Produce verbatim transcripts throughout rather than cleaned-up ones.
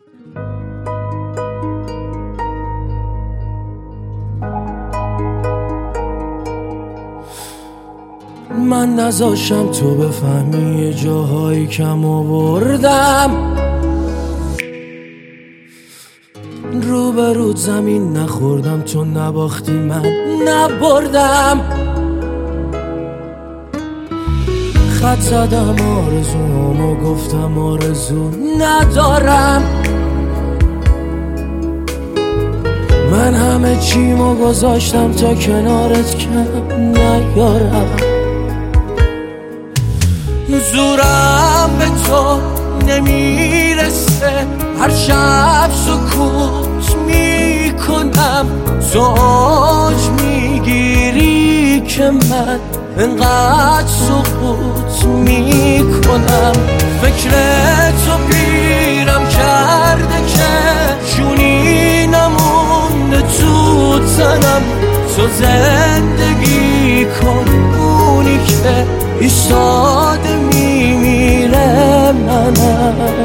من نذاشم تو بفهمی یه جاهایی کم آوردم، رو به رود زمین نخوردم، تو نباختی من نبردم. خط زدم آرزوامو گفتم آرزو ندارم، من همه چیمو گذاشتم تا کنارت کم نیارم. زورم به تو نمیرسه، هر شب سکوت میکنم، زوج میگیری که من انقدر سکوت میکنم. فکر تو پیرم کرده که جونی نمونده تو تنم، تو زندگی کن اونی که ایستاده میمیره منم.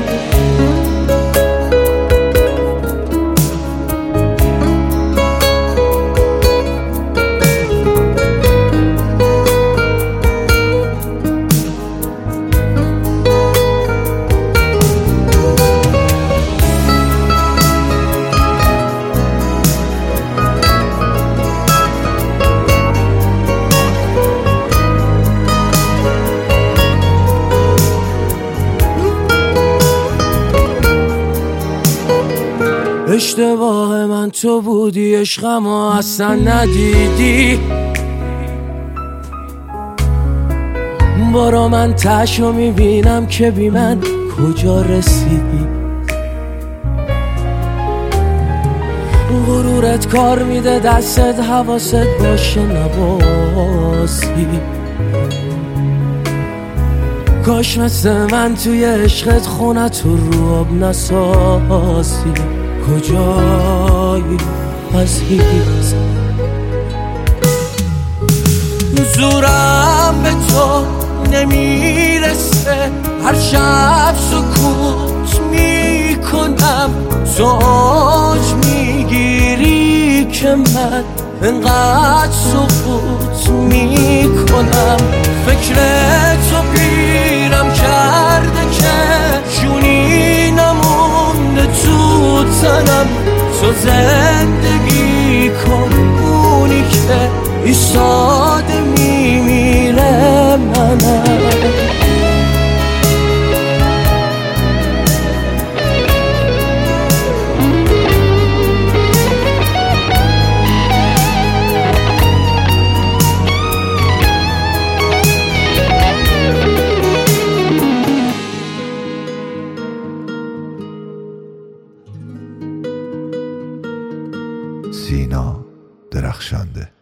اشتباه من تو بودی، عشقم اصلا ندیدی، بارا من تشو میبینم که بی من کجا رسیدی. غرورت کار میده دستت، حواست باشه نباسی. کاش مثل من توی عشقت خونت رو آب نساسی. کجایی عزیز؟ زورم به تو نمیرسه، هر شب سکوت میکنم، زوج میگیری که من انقدر سکوت میکنم. فکر تو پیرم کرده که جونی نمونده تو تنم، تو زندگی کن اونی که ایستاده میمیره منم. سینا درخشنده.